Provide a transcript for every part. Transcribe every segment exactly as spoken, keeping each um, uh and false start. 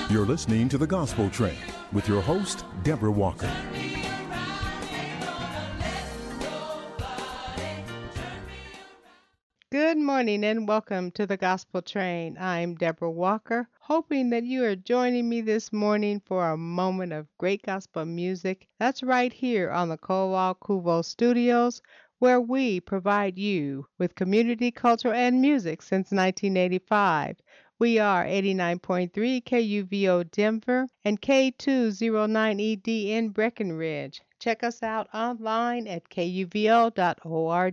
You're listening to The Gospel Train with your host, Deborah Walker. Good morning and welcome to The Gospel Train. I'm Deborah Walker, hoping that you are joining me this morning for a moment of great gospel music. That's right here on the Kowal Kuvo Studios, where we provide you with community, culture, and music since nineteen eighty-five. We are eighty-nine point three K U V O Denver and K two oh nine E D in Breckenridge. Check us out online at K U V O dot org.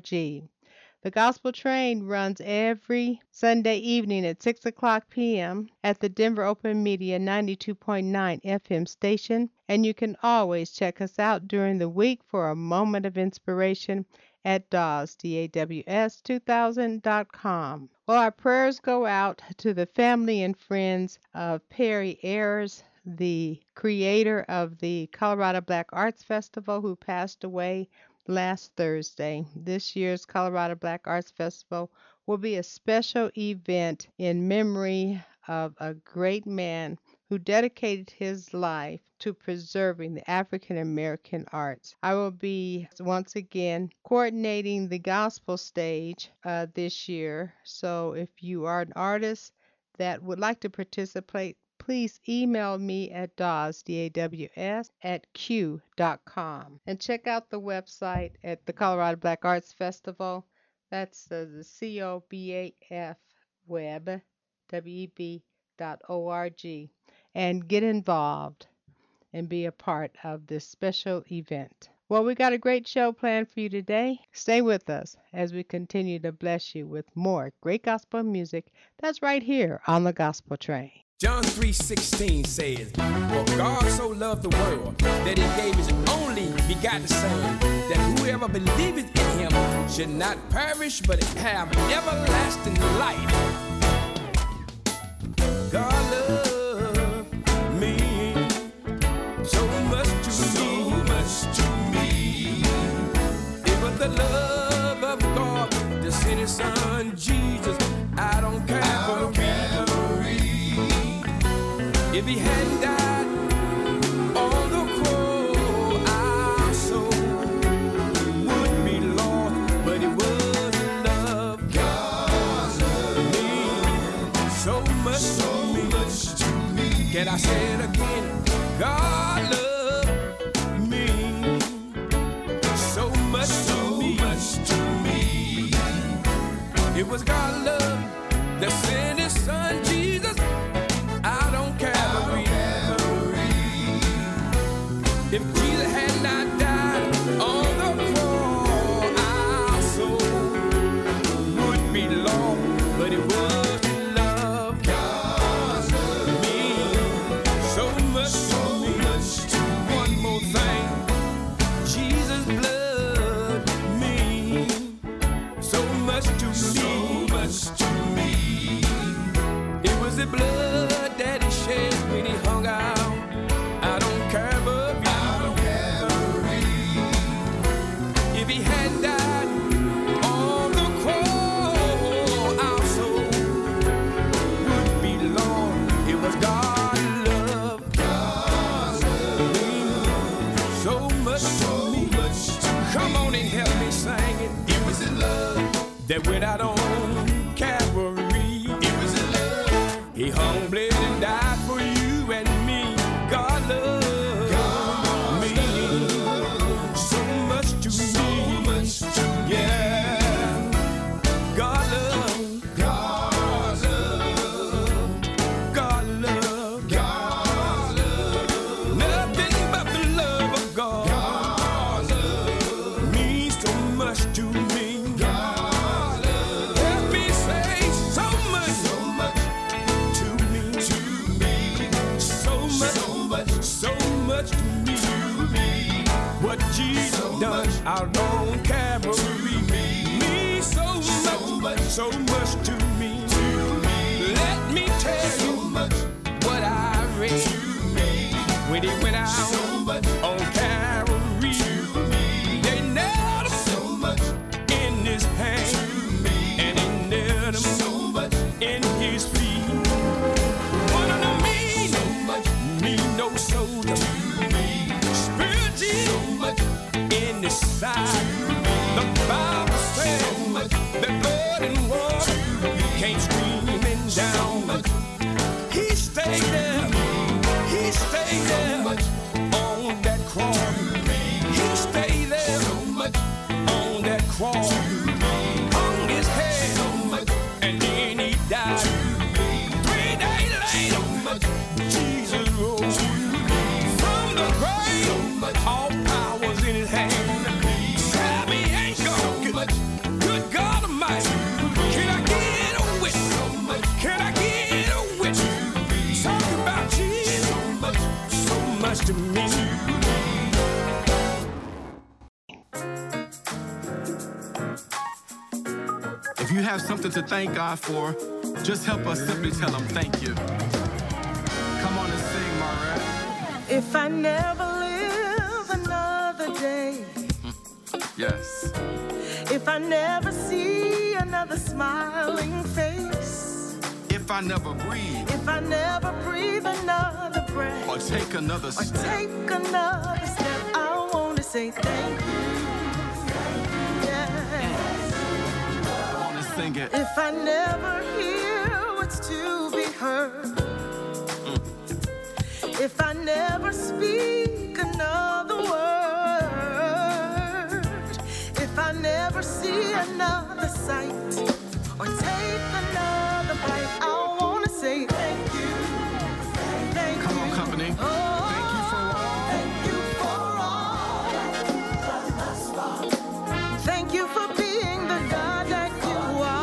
The Gospel Train runs every Sunday evening at six o'clock p.m. at the Denver Open Media ninety-two point nine F M station, and you can always check us out during the week for a moment of inspiration at D A W S, D A W S two thousand dot com. Well, our prayers go out to the family and friends of Perry Ayers, the creator of the Colorado Black Arts Festival, who passed away last Thursday. This year's Colorado Black Arts Festival will be a special event in memory of a great man who dedicated his life to preserving the African American arts. I will be once again coordinating the gospel stage uh, this year. So if you are an artist that would like to participate, please email me at D A W S, D A W S, at Q dot com. And check out the website at the Colorado Black Arts Festival. That's uh, the C O B A F web, W E B dot O R G. And get involved and be a part of this special event. Well, we got a great show planned for you today. Stay with us as we continue to bless you with more great gospel music. That's right here on the Gospel Train. John three sixteen says, "For God so loved the world that he gave his only begotten Son, that whoever believeth in him should not perish but have everlasting life." God loved me so much to so me, much to me. It was the love of God to send his Son Jesus. I don't care for the if he hadn't died on the cross, our soul would be lost. But it was love. God loved me so much, so to, me. much to me. Can I say it again? God loved me so much, so to, me. much to me. It was God's love that sent his Son Jesus. I don't care. If Jesus had not died on the cross, our soul would be lost. But it was love. God loved me so much, so to much to one more thing. Jesus loved me so much to so me, much to me. It was the blood that he shed when he hung out. I don't care but if he had died on the cross, our soul would be lost. It was God's love. God loved me so much so to me. Much to Come on and help me sing it. It was in love that went out on Calvary. It was in love. He hung, bled, and died for you and me. God loved. Out on Calvary, me, me so, so much, so much to me. To me. Let me tell so you much what I read to me. When he went out so much on Calvary, to me. They nailed him so much in his hand, to me. And he nailed him so much in his feet. What do I mean? So much in his side. The Bible says that blood and water came streaming down. He stayed there, he stayed there on that cross. He stayed there on that cross. Hung his head and then he died. Three days later, Jesus rose from the grave. All power's in his hand. Tell me ain't God good, good God Almighty. Can I get a witness? Can I get a witness? Talk about Jesus, so much to me. If you have something to thank God for, just help us simply tell him thank you. Come on and sing, Maureen. If I never live another day, Yes. if I never see another smiling face, If I never breathe if I never breathe another breath, or take another or step, take another step, I want to say thank you. Yes. I want to sing it. If I never hear what's to be heard, if I never speak another word, if I never see another sight or take another bite, I want to say thank you. Thank Come you. on, company. Oh, Thank you for all. thank you for all. Thank you for being the God that you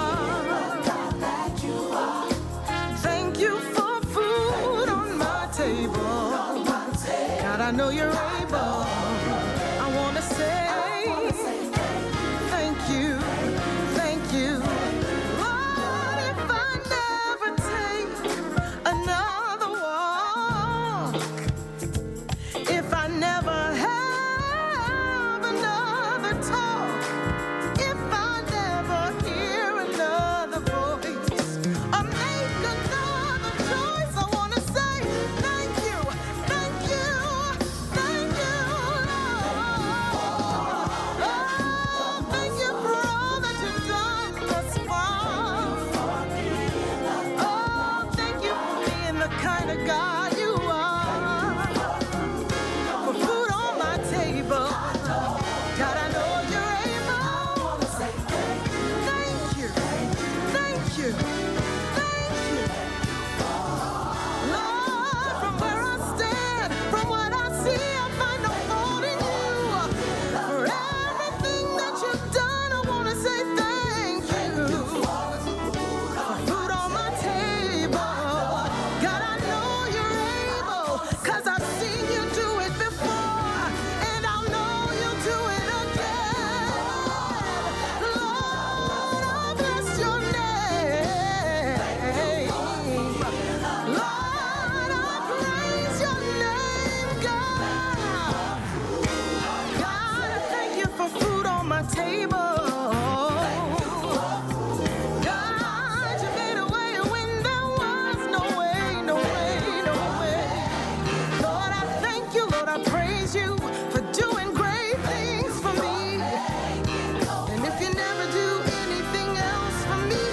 are. Thank you for food on my table. God, I know you're able. I want to say thank you, thank you. Lord, if I never take another walk, if I never have another talk, if I never hear another voice or make another choice, I want to say thank you, thank you, thank you, Lord. Oh, thank you for all that you've done thus far. Oh, thank you for being the kind of God you are. For food on my table, God, I know you're able. Thank you, thank you, thank you. Lord, from where I stand, from what I see, I find no fault in you. For everything that you've done, I want to say thank you. For food on my table, God, I know you're able, 'cause I've seen you do it before, and I'll know you'll do it again. Lord, I bless your name. Lord, I praise your name, God. God, I thank you for food on my table. God, you made a way when there was no way, no way, no way. Lord, I thank you, Lord, I praise you for doing great things for me. And if you never do anything else for me,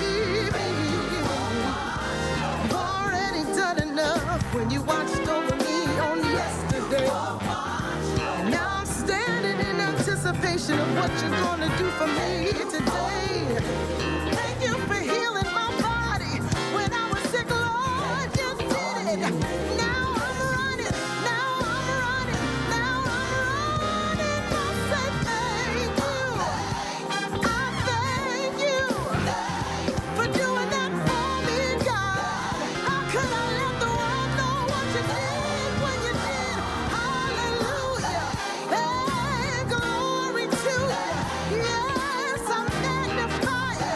you've already done enough when you watched over me on yesterday. And now I'm standing in anticipation of what you're gonna do for me today. Thank you for healing my body when I was sick, Lord, you did it. Now I'm running, now I'm running, now I'm running. I say thank you. I thank you for doing that for me, God. How could I let the world know what you did when you did? Hallelujah. Hey, glory to you. Yes, I'm magnified.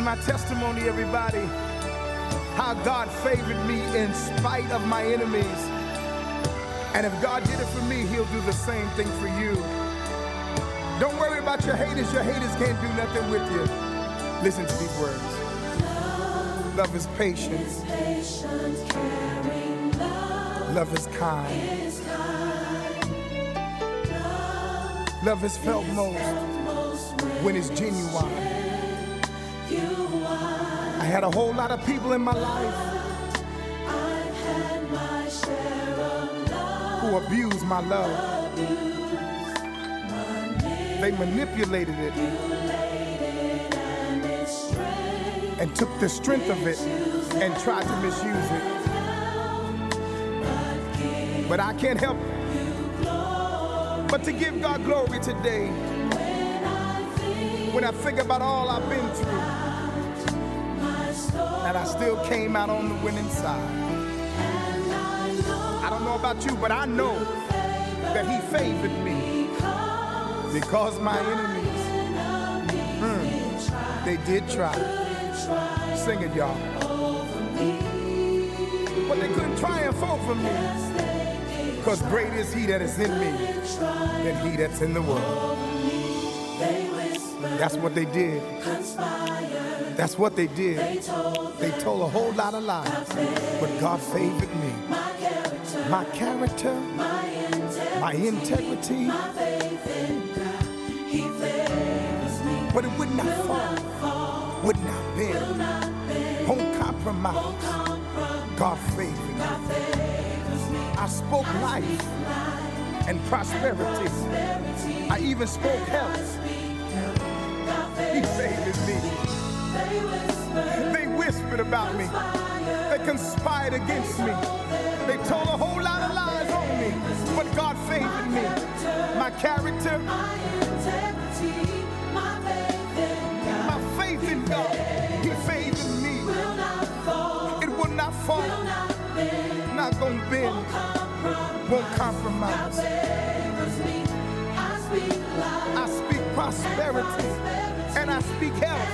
my testimony, everybody. How God favored me in spite of my enemies. And if God did it for me, he'll do the same thing for you. Don't worry about your haters. Your haters can't do nothing with you. Listen to these words. Love, love is patient. Is patient, caring, love, love is kind. Is kind. Love, love is felt is most, felt most when, when it's genuine. I had a whole lot of people in my life I've had my share of love, who abused my love. Abused, they manipulated it and, and took the strength of it and tried to misuse it. But I can't help but to give God glory today when I think about all I've been through. And I still came out on the winning side. I don't know about you, but I know that he favored me because my enemies, mm, they did try. Sing it, y'all. But they couldn't triumph over me because great is he that is in me than he that's in the world. That's what they did. That's what they did. They told a whole lot of lies. But God favored me. My character, my integrity. But it would not fall, would not bend, won't compromise. God favored me. I spoke life and prosperity. I even spoke health. He favored me. They whispered about me. They conspired against me. They told a whole lot of lies on me. But God favored me. My character, my faith in God, he favored me. It will not fall, not gonna bend, won't compromise. I speak prosperity and I speak health.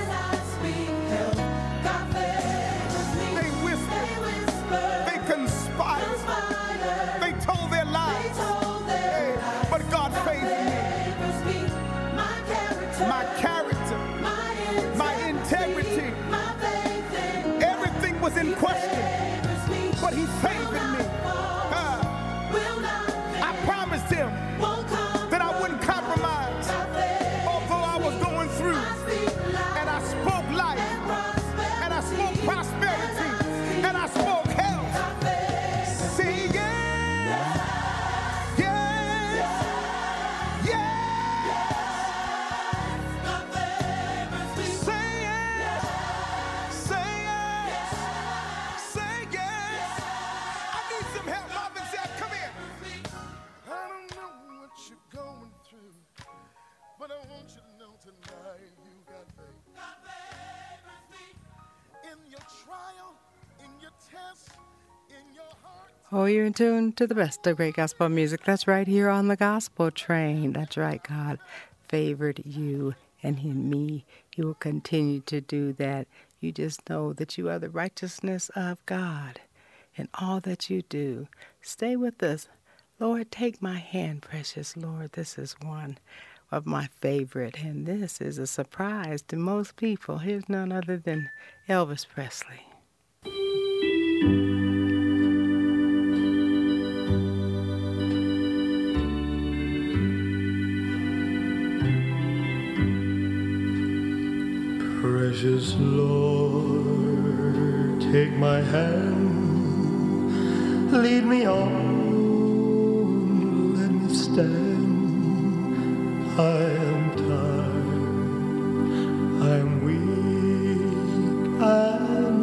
They whispered, they conspired, they told their lies. Hey, but God favored me. My character, my integrity, everything was in question, but he favored me. Uh, I promised him that I wouldn't compromise, although I was going through. And I spoke life, and I spoke prosperity, and I spoke health. Say yes, yes, yes. Say yes, say yes, say yes. I need some help, Marvin said, come here. I don't know what you're going through, but I want you to know tonight you got faith. God favors me. In your trial, in your test, in your heart. Oh, you're in tune to the best of great gospel music. That's right here on the Gospel Train. That's right, God favored you and in me. He will continue to do that. You just know that you are the righteousness of God in all that you do. Stay with us. Lord, take my hand, precious Lord. This is one of my favorite, and this is a surprise to most people. Here's none other than Elvis Presley. Precious Lord, take my hand, lead me on, let me stand. I am tired, I am weak, I am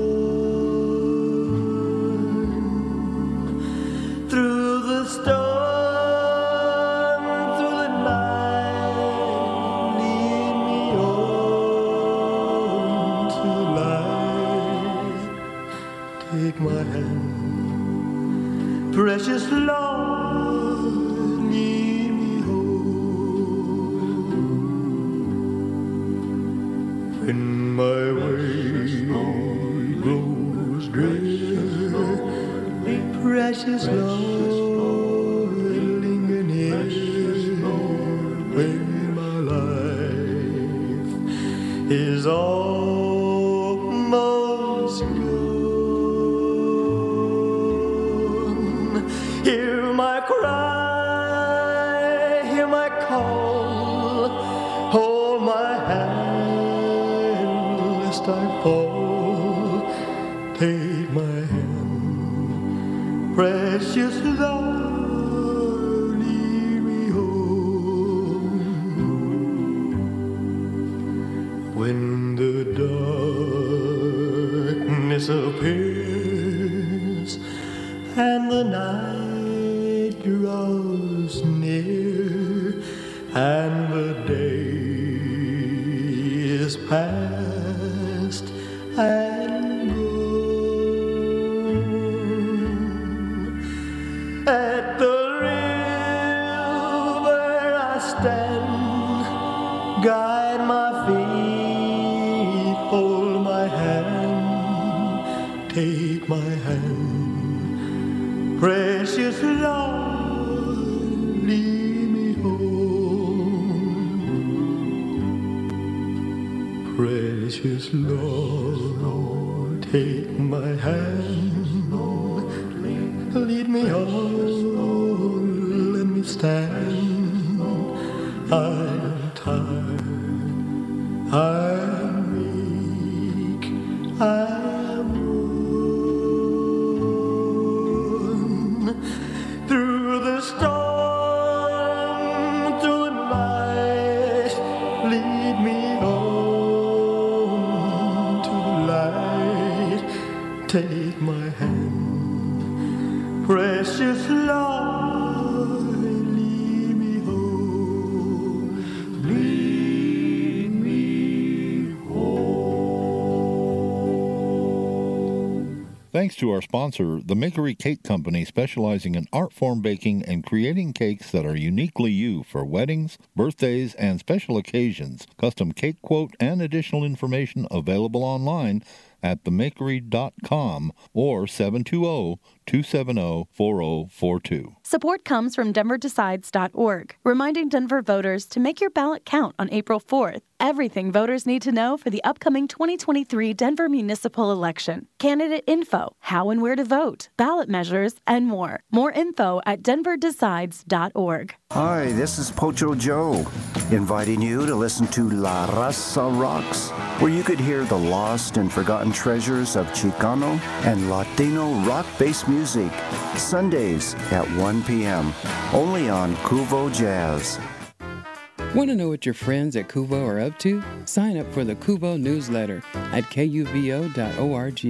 worn. Through the storm, through the night, lead me on to light. Take my hand, precious Lord, lead me home. When my way grows drear, precious Lord, linger near when my life is almost gone. Hear my cry, hear my call, hold my hand lest I fall. Take my hand, precious Lord, lead me home. When the darkness appears and the night draws near and the day is past and gone, at the river I stand, guide my feet, hold my hand, take my hand, precious Lord, lead me home. Precious Lord, take my hand, lead me on, let me stand. I'm tired, I'm weak, I'm worn. Through the storm, through the night, lead me on to the light. Take my hand, precious Lord, lead me home, lead me home. Thanks to our sponsor, the Makery Cake Company, specializing in art form baking and creating cakes that are uniquely you for weddings, birthdays, and special occasions. Custom cake quote and additional information available online at the makery dot com or seven two zero, two seven zero, four zero four two. Support comes from denver decides dot org, reminding Denver voters to make your ballot count on April fourth. Everything voters need to know for the upcoming twenty twenty-three Denver municipal election. Candidate info, how and where to vote, ballot measures, and more. More info at denver decides dot org. Hi, this is Pocho Joe, inviting you to listen to La Raza Rocks, where you could hear the lost and forgotten treasures of Chicano and Latino rock-based music, Sundays at one p.m., only on Cuvo Jazz. Want to know what your friends at Cuvo are up to? Sign up for the Cuvo newsletter at kuvo dot org.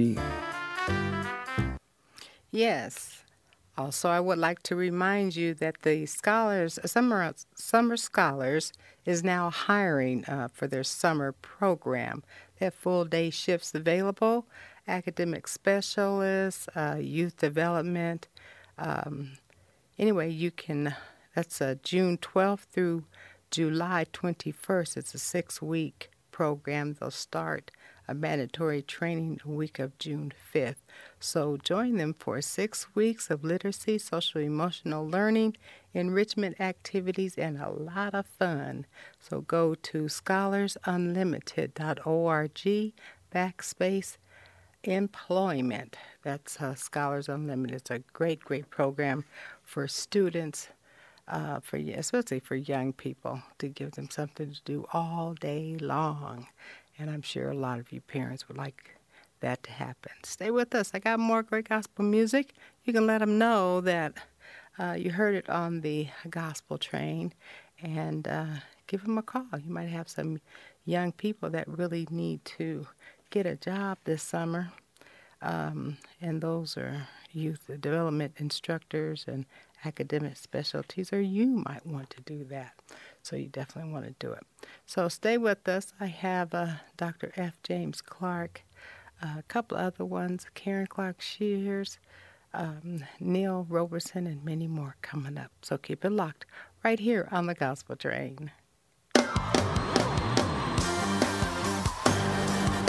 Yes. Also, I would like to remind you that the scholars, summer summer scholars, is now hiring uh, for their summer program. They have full day shifts available, academic specialists, uh, youth development. Um, anyway, you can. That's uh, June twelfth through July twenty-first. It's a six-week program. They'll start a mandatory training the week of June fifth. So join them for six weeks of literacy, social emotional learning, enrichment activities, and a lot of fun. So go to scholars unlimited dot org backspace employment. That's uh, Scholars Unlimited. It's a great, great program for students, uh, for especially for young people, to give them something to do all day long. And I'm sure a lot of you parents would like that to happen. Stay with us. I got more great gospel music. You can let them know that uh, you heard it on the gospel train, and uh, give them a call. You might have some young people that really need to get a job this summer, um, and those are youth development instructors and academic specialties, or you might want to do that. So you definitely want to do it. So stay with us. I have uh, Doctor F. James Clark, uh, a couple other ones, Karen Clark Shears, um, Neil Roberson, and many more coming up. So keep it locked right here on the Gospel Train.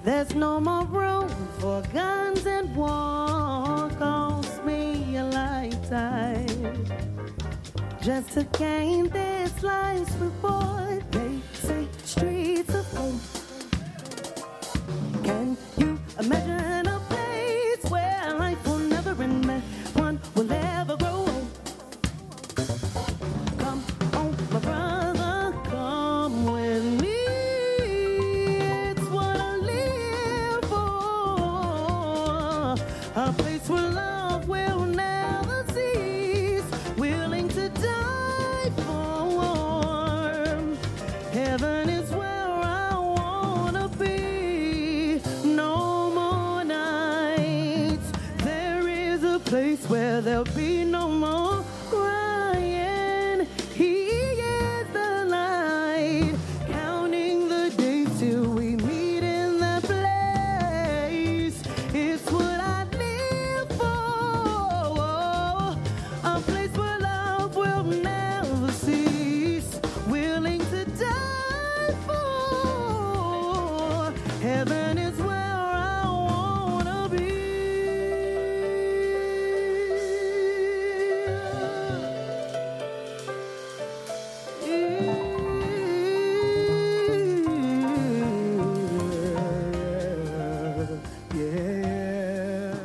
There's no more room for guns and war. Cost me a lifetime just to gain this life's reward. They say streets of home. Can you imagine a place where life will never end? One will ever grow old. Come on, my brother, come with me. It's what I live for. A place where love will never cease. Willing to die for. Heaven is where I wanna be. No more nights. There is a place where there'll be no more crying. He is the light, counting the days till we meet in that place. It's what I live for. A place where love will never cease. Willing to die for. Heaven is where I wanna be. Yeah.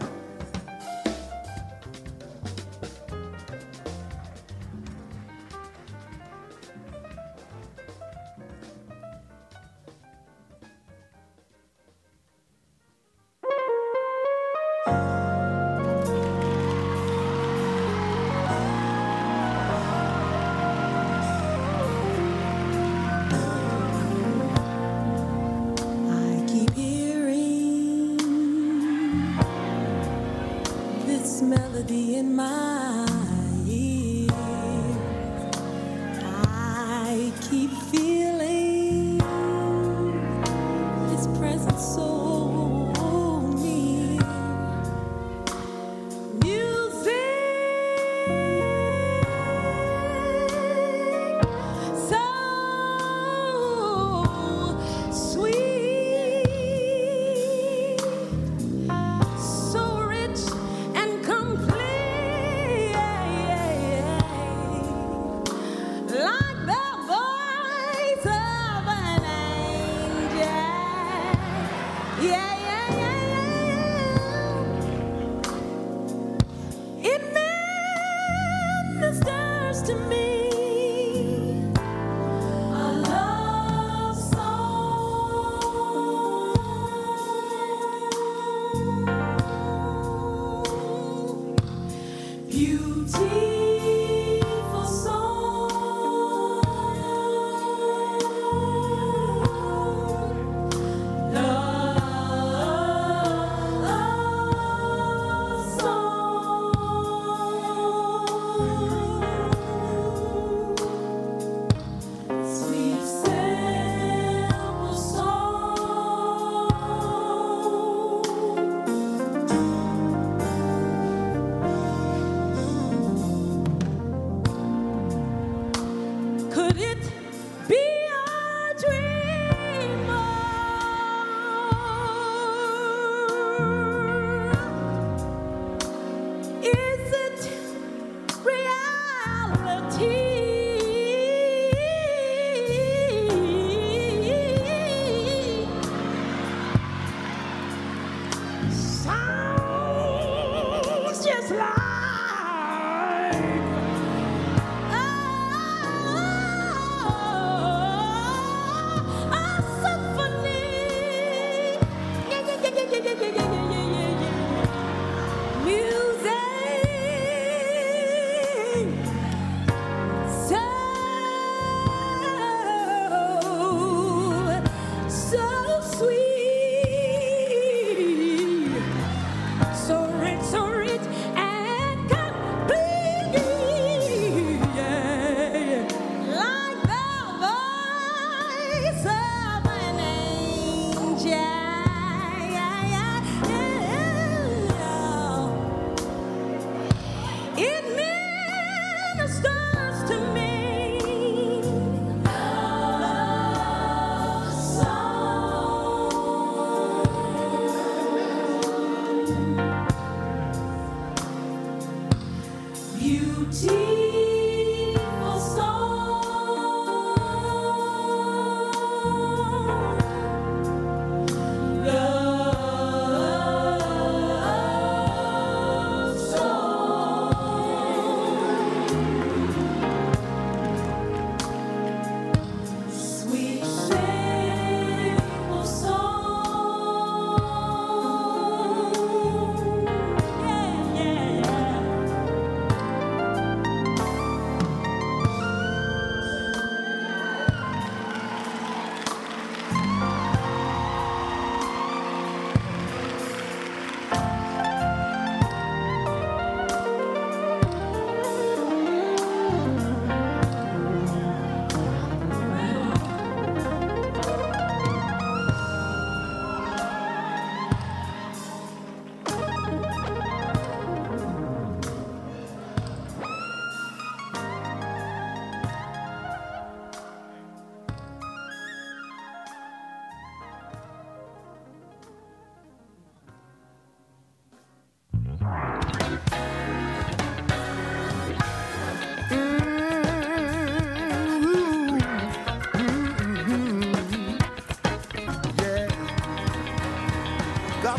I keep hearing this melody in my ear. I keep feeling His presence so near. Music so sweet, so rich and complete, like the voice of an angel. Yeah, yeah, yeah, yeah. It ministers to me. A love song, beautiful song, love song, sweet simple song. Could it be a dream? Is it reality? Sounds just like a symphony. Yeah, yeah, yeah, yeah, yeah, yeah, yeah, yeah, yeah, yeah. Music so, so sweet, so rich, so rich and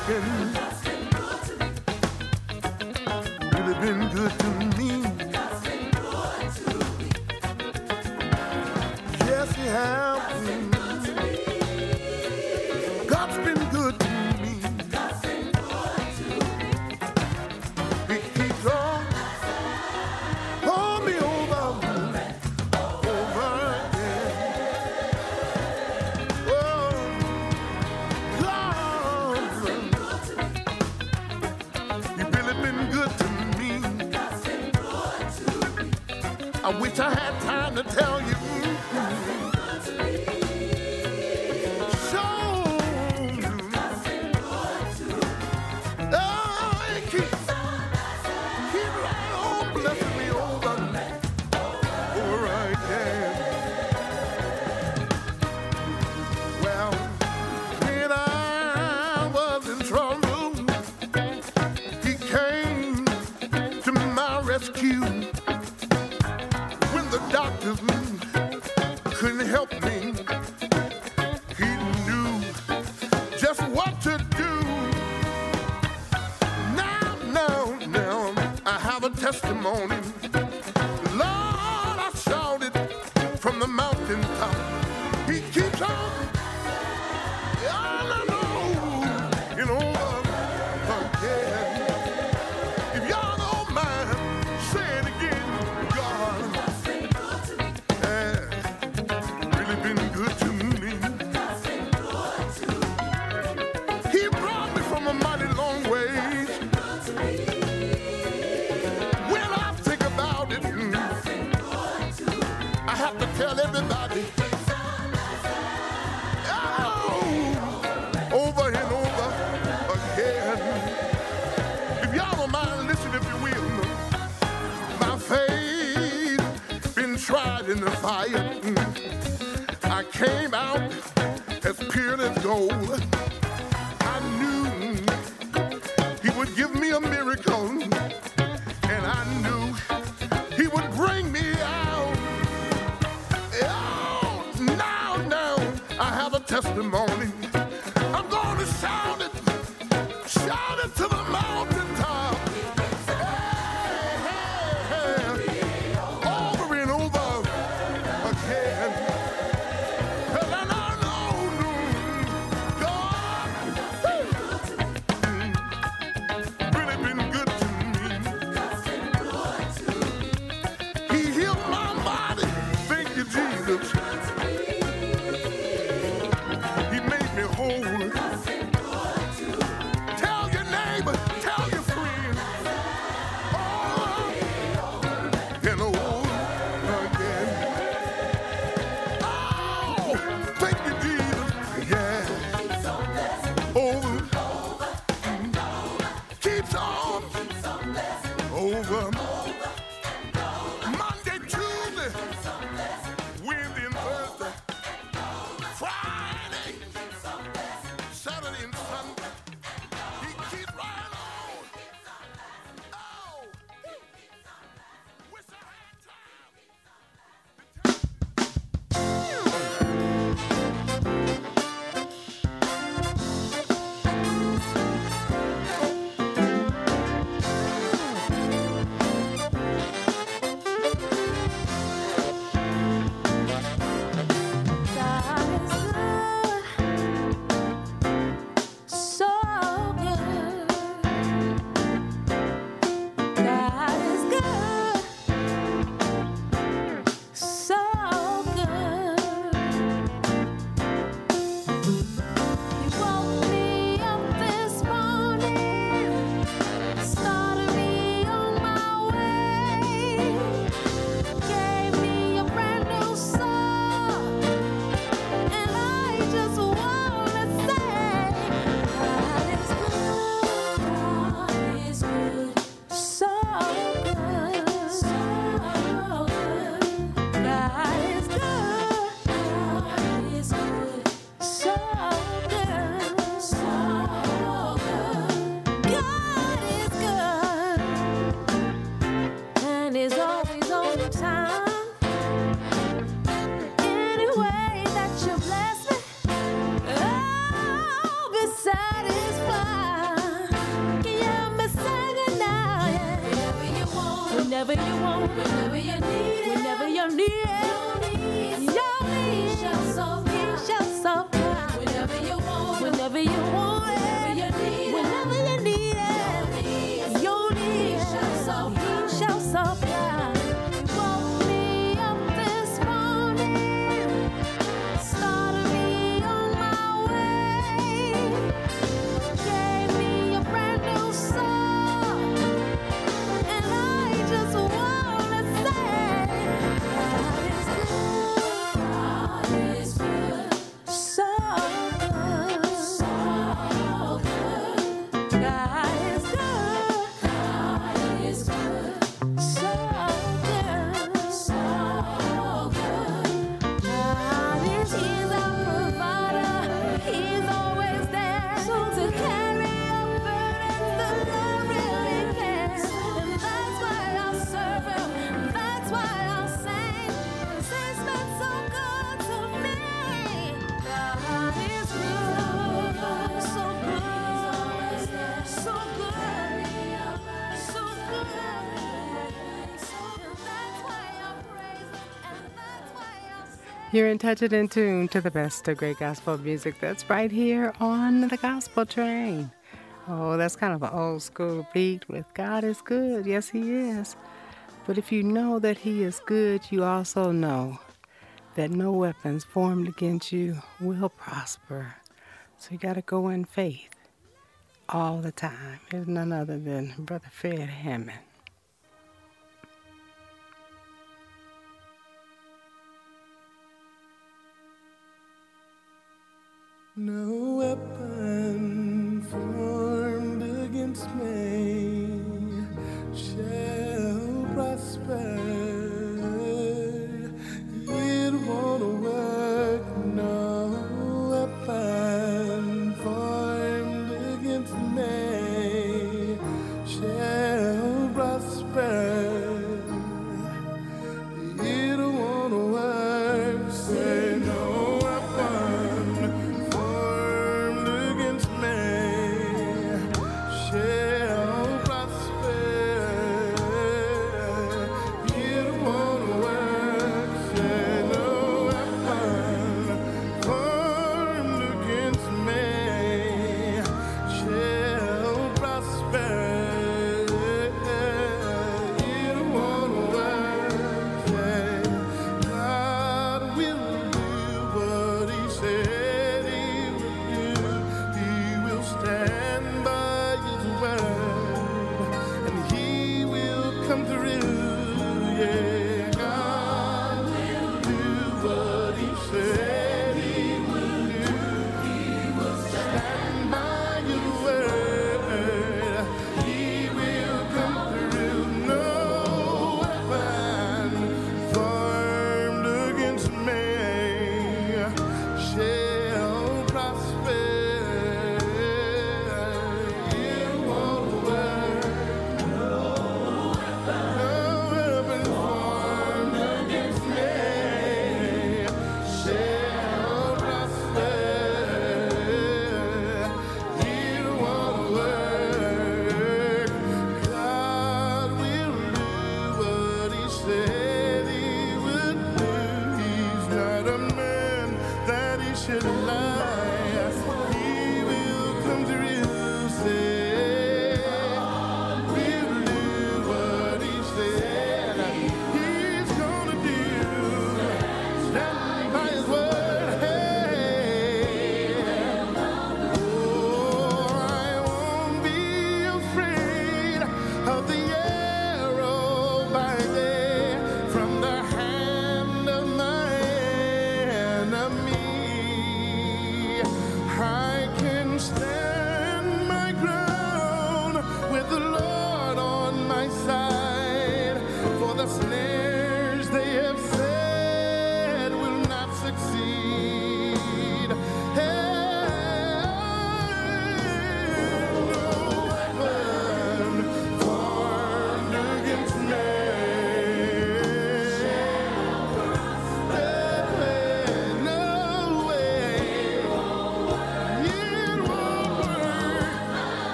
been, really been good to me. Yes, he has. God's been good to me. He keeps on pulling me over, over again. Oh, God, He really been good to me. I wish I had time to tell you. When the doctors couldn't help me, he knew just what to do. Now, now, now, I have a testimony. Lord, I shouted from the mountaintop. He keeps on, on and on, you know, again. If y'all don't mind, say it again. God has really been good to me. He brought me from a mighty long way. When I think about it, I have to tell everybody. Oh, over and over again. If y'all don't mind, listen if you will. My faith been tried in the fire. I came out as pure as gold. I knew he would give me a miracle, and I knew he would bring me out. Oh, now, now, I have a testimony. I'm going to shout it, shout it to the mountaintop. Over and over again. 'Cause I know, God, really been good to me. He healed my body. Thank you, Jesus. He made me whole. Tell your neighbor, tell your friend. And over again. Oh, thank you, Jesus. Yeah. Over. Keeps on. Over. Monday, Tuesday, Wednesday and Thursday, Friday, Saturday and Sunday. He keeps right on. Oh. Wish I had time. whatever you want, whenever you need it, whenever you need it, your needs shall supply, He shall supply, whenever you want, whenever you want, whenever you need it, whenever you need it, your needs shall supply, He shall supply. Woke me up this morning, started me on my way, gave me a brand new song, and I just wanna say, God is good, God is good, so good, so good. God is good, God is good, so good, so good. God is, He's our provider, He's always there to carry your burdens. The Lord really cares, and that's why I'll serve Him. That's why I'll sing, 'cause He's been so good to me. God is good, so good, so good, so good. So that's why I praise Him, and that's why I'll sing. You're in touch and in tune to the best of great gospel music. That's right here on the Gospel Train. Oh, that's kind of an old school beat with God is good. Yes, He is. But if you know that He is good, you also know that no weapons formed against you will prosper. So you got to go in faith all the time. There's none other than Brother Fred Hammond. No weapon formed against me shall prosper. It won't work. No weapon formed against me shall prosper. It won't work. Say no weapon formed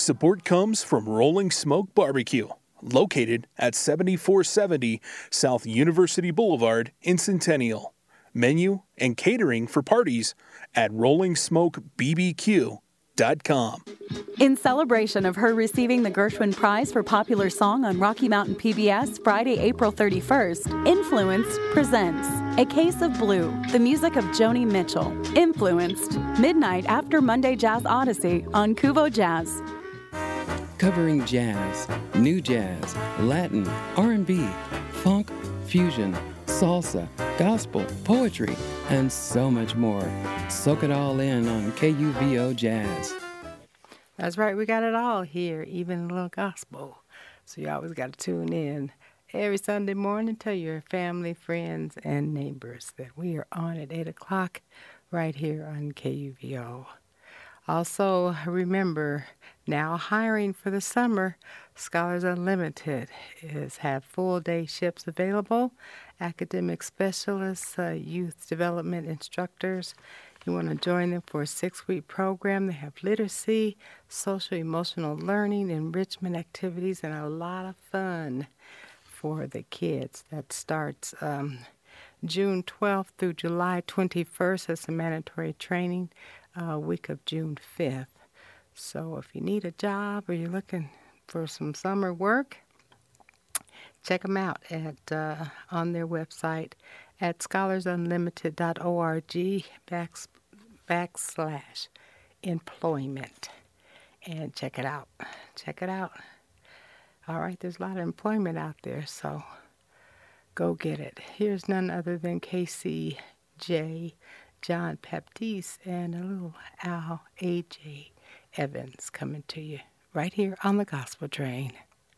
Support comes from Rolling Smoke Barbecue, located at seventy-four seventy South University Boulevard in Centennial. Menu and catering for parties at rolling smoke b b q dot com. In celebration of her receiving the Gershwin Prize for Popular Song on Rocky Mountain P B S Friday, April thirty-first, Influenced presents A Case of Blue, the music of Joni Mitchell. Influenced, midnight after Monday Jazz Odyssey on Kuvo Jazz. Covering jazz, new jazz, Latin, R and B, funk, fusion, salsa, gospel, poetry, and so much more. Soak it all in on K U V O Jazz. That's right, we got it all here, even a little gospel. So you always got to tune in every Sunday morning. Tell your family, friends, and neighbors that we are on at eight o'clock right here on K U V O. Also, remember, now hiring for the summer, Scholars Unlimited is have full-day shifts available, academic specialists, uh, youth development instructors. You want to join them for a six-week program. They have literacy, social emotional learning, enrichment activities, and a lot of fun for the kids. That starts um, June twelfth through July twenty-first. That's a mandatory training. Uh, week of June fifth. So if you need a job or you're looking for some summer work, check them out at uh, on their website at scholars unlimited dot org back, backslash employment. And check it out. Check it out. All right, there's a lot of employment out there, so go get it. Here's none other than K C J John Baptiste and a little Al A J Evans coming to you right here on the Gospel Train.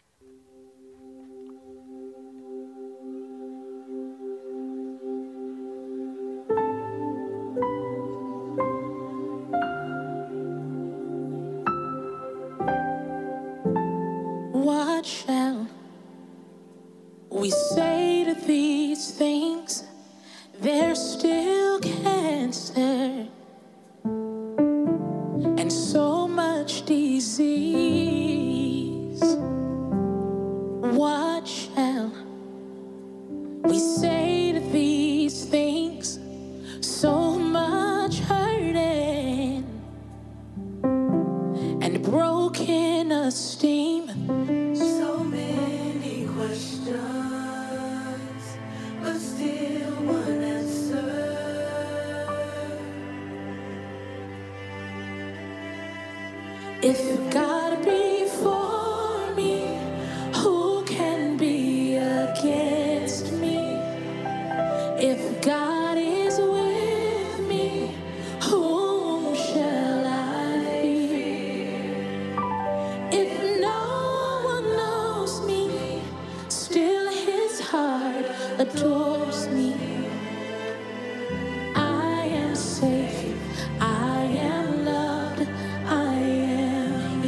What shall we say to these things? They're still cancer and so much disease. What shall we say to these things? So much hurting and broken esteem. So many questions, but still one answer. If God be for me, who can be against me? If God is with me, whom shall I fear? If no one knows me, still his heart adores me. I am safe, I am loved, I am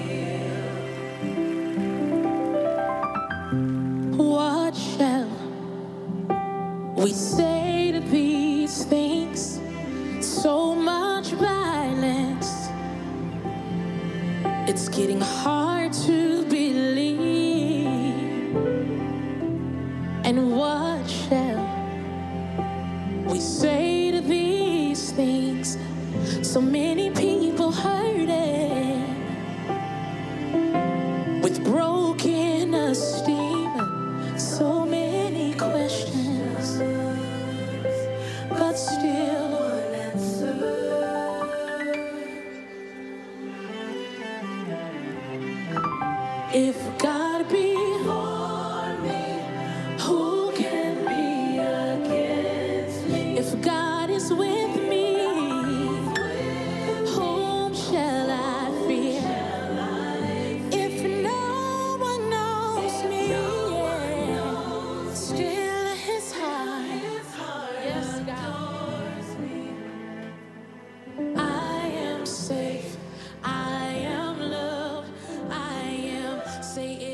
healed. What shall we say to these things? So much violence, it's getting hard to believe. And what shall we say to these things? So many people hurting with broken esteem. So many questions, but still one answer. If God be for me, who can be against me? If God is with me, whom shall I fear? If no one knows me, still his heart, yes, God. I am safe, I am loved, I am, say it.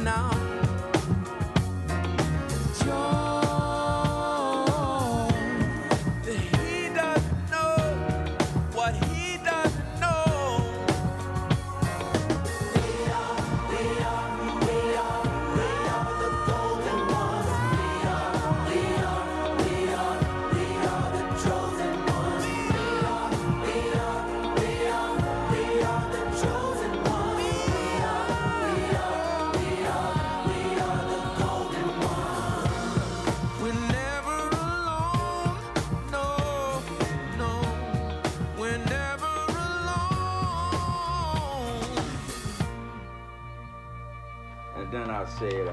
now. He doesn't know what he doesn't know. We are, we are, we are, we are the golden ones. We are, we are, we are, we are the chosen ones. We are, we are, we are, we are the chosen ones. We are, we are, we are, we are the golden ones. We're never alone. No, no, we're never alone. And then I said, uh,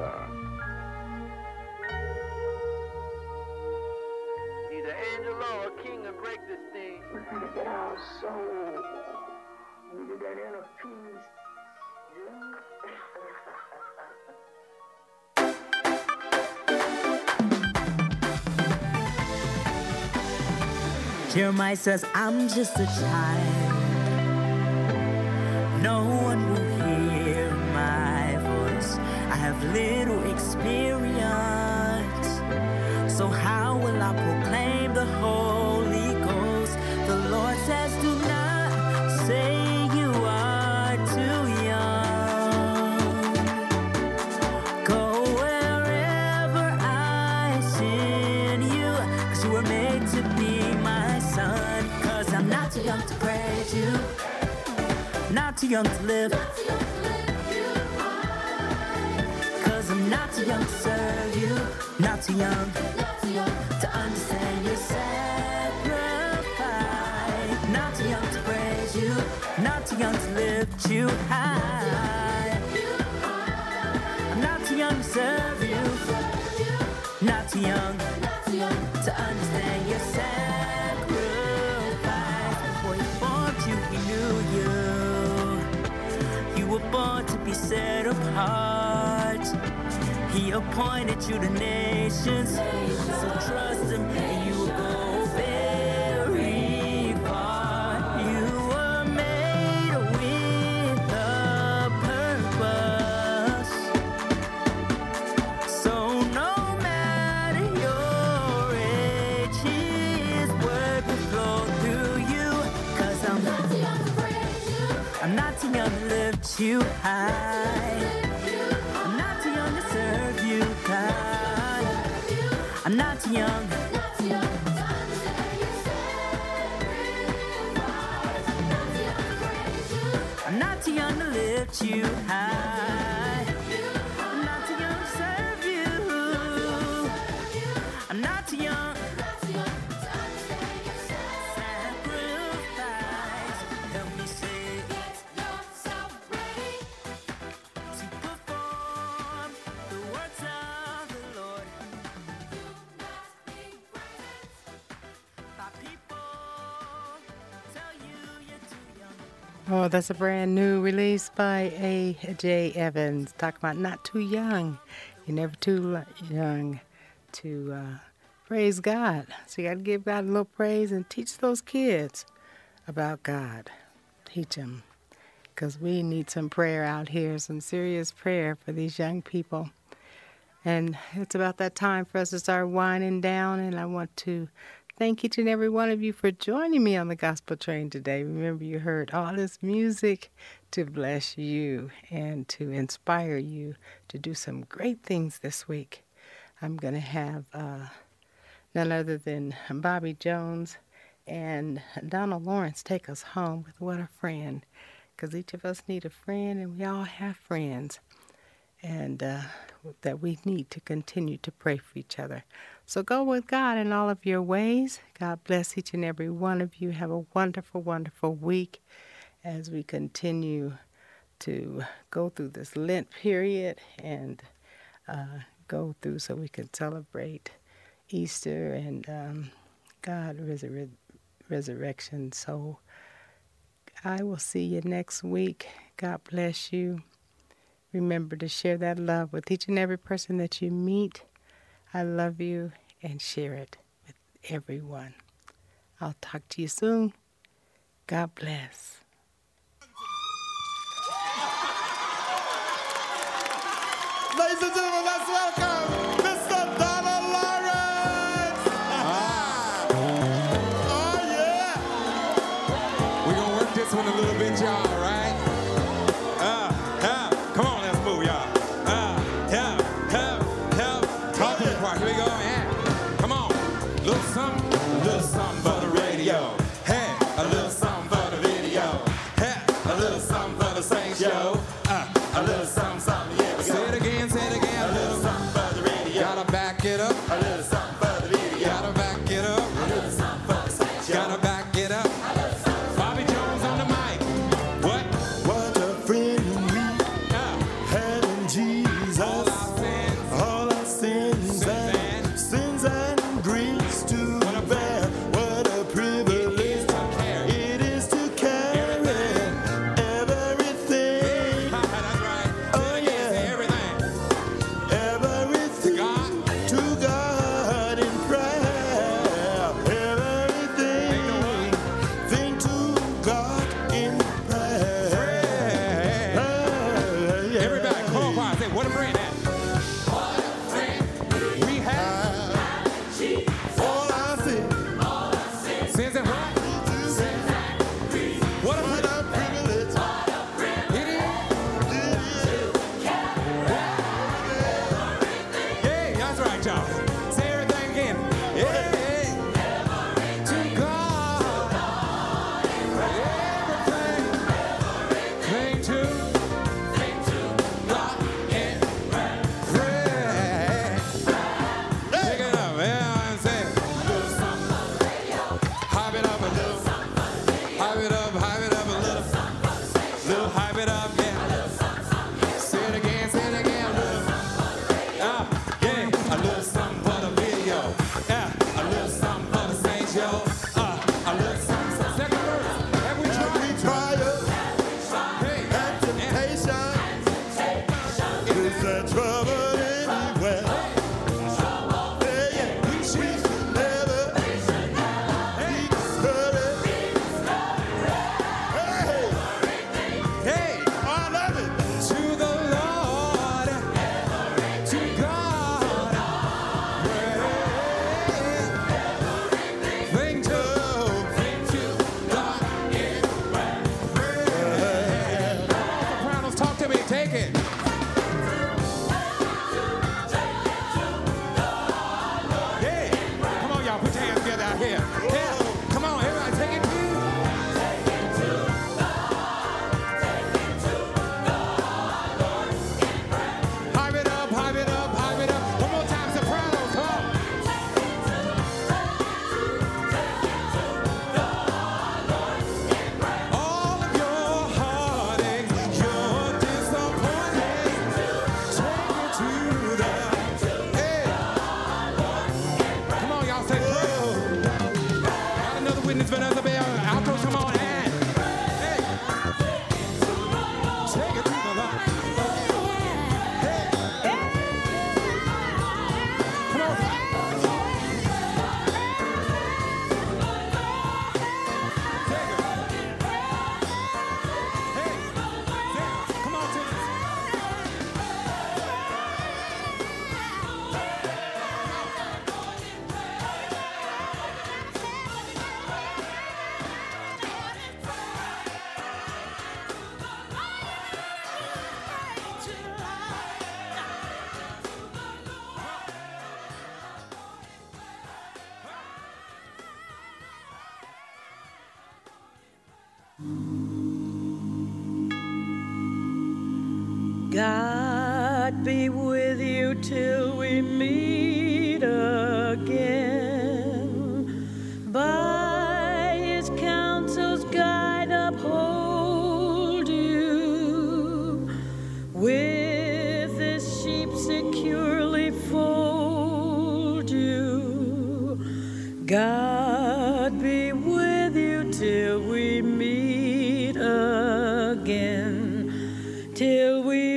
Either Angelo or King will break this thing. We gotta get our soul into that inner peace. Jeremiah says, I'm just a child. No one will hear my voice. I have little experience. So how will I proclaim the Holy Ghost? The Lord says, do not say you are too young. Go wherever I send you, 'cause you were made to be my son. 'Cause I'm not too young to praise you, not too young to live, 'cause I'm not too young to serve you, not too young to understand your sacrifice, not too young to praise you, not too young to lift you high. I'm not too young to serve you, not too young to understand your sacrifice. Before he formed you, he knew you. You were born to be set apart. He appointed you to nations. So trust him and you will go very far. You were made with a purpose. So no matter your age, his word will flow through you. 'Cause I'm not too young to praise you, I'm not too young to lift you high. I'm not too young to serve you, God. I'm not too young. I'm not too young to lift you high. I'm not too young to serve you. I'm not too young. Sacrifice. Help me say, get yourself ready to perform the works of the Lord. Do not be frightened by people tell you you're too young. Oh, that's a brand new release by A J Evans. Talking about not too young. You're never too lo- young to uh, praise God. So you got to give God a little praise and teach those kids about God. Teach them. Because we need some prayer out here, some serious prayer for these young people. And it's about that time for us to start winding down, and I want to thank each and every one of you for joining me on the Gospel Train today. Remember, you heard all this music to bless you and to inspire you to do some great things this week. I'm going to have uh, none other than Bobby Jones and Donald Lawrence take us home with What a Friend, because each of us need a friend, and we all have friends, and uh, that we need to continue to pray for each other. So go with God in all of your ways. God bless each and every one of you. Have a wonderful, wonderful week as we continue to go through this Lent period and uh, go through so we can celebrate Easter and um, God resur- resurrection. So I will see you next week. God bless you. Remember to share that love with each and every person that you meet. I love you, and share it with everyone. I'll talk to you soon. God bless. Ladies and gentlemen, let's welcome Mister Donald Lawrence. Oh, yeah. We're going to work this one a little bit, y'all, right? Uh, uh, come on, let's move, y'all. Uh, yeah, yeah, yeah. Talk to the choir. Here we go, yeah. Come on. Little something, little something for the radio. Hey, a little something for the video. Hey, a little something for the sing show. Uh, a little something, something, yeah. Say it again, say it again. A little something for the radio. Gotta back it up. A little something for the video. Gotta back it up. A little something for the sing show. Gotta back it up. Bobby Jones on the mic. What? What a friend we had in Jesus. All our sins and sins and griefs to bear. What a privilege it is to carry everything. Oh yeah, everything to God in prayer. Everything, thing to God in prayer. Everybody, come on, choir. Say, what a friend that. We have all our sins. sins and what? What a privilege it is. Yeah, that's right, y'all. Say everything again. Yeah. To God. Everything. Thing to God in prayer. Pick it up. Yeah, I'm saying. Hype it up a little. Hype it up, hype it up a little. Little hype it up, yeah. Say it again, say it again. Ah, yeah. A little something for the video. Yeah, a little something for the same show. Ah, a little something. Second verse. Have we tried? We try it. Hey, And temptation is that trouble anywhere. Yeah, yeah. We should never be discouraged. Hey, hey, I love it. to the Lord, to God. Thing to, thing to God in prayer. Sopranos, talk to me. Take it. Yeah. Come on, y'all. Put your hands together out here. Yeah. Come on, everybody. Take it to. Hype it up, hype it up, hype it up. One more time, Sopranos. Come on. All of your heartaches, your disappointments, take it to the. Hey. Come on, y'all. Say prayer. Got another witness, Vanessa Bell. Alto, come on, and. Hey. Take it to the Lord. Come on. Come on, Tim. God be with you till we meet again. By his counsel's guide uphold you. With his sheep securely fold you. God be with you till we meet again. Till we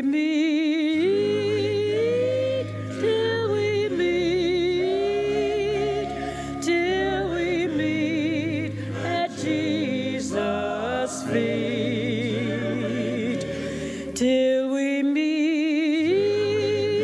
meet, till we meet, till we meet at Jesus' feet. Till we meet.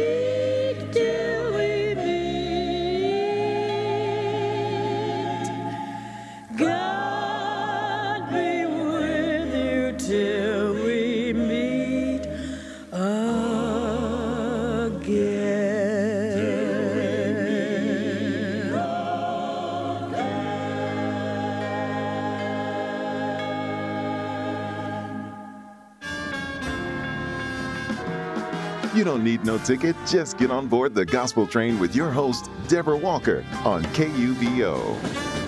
You don't need no ticket. Just get on board the gospel train with your host, Deborah Walker, on K U B O.